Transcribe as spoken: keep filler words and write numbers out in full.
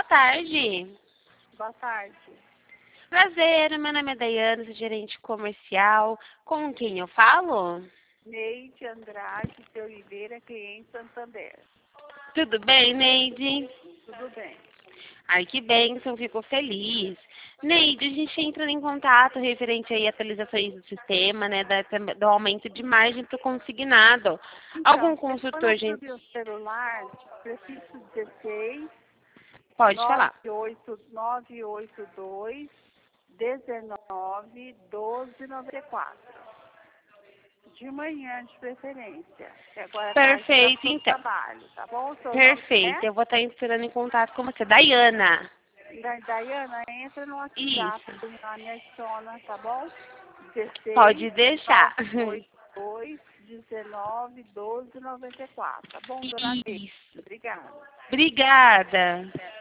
tarde. Boa tarde. Prazer, meu nome é Daiane, sou gerente comercial. Com quem eu falo? Neide Andrade de Oliveira, cliente Santander. Tudo bem, Neide? Tudo bem. Ai, que bênção, fico feliz. Neide, a gente entra em contato referente aí a atualizações do sistema, né, da, do aumento de margem para o consignado. Algum Então, consultor, telefone gente? sobre o celular, prefixo dezesseis, Pode nove falar. oito nove oito dois, dezenove, doze, noventa e quatro. De manhã, de preferência. Que agora à tarde já Perfeito, pro então. trabalho, tá bom? O seu nome Perfeito, é? eu vou estar entrando em contato com você. Daiana. Da Daiana, entra no WhatsApp, Isso. lá me adiciona, tá bom? dezesseis, Pode deixar. nove oito dois, dezenove, doze, noventa e quatro. Tá bom, dona Neide? Isso. Obrigada. Obrigada.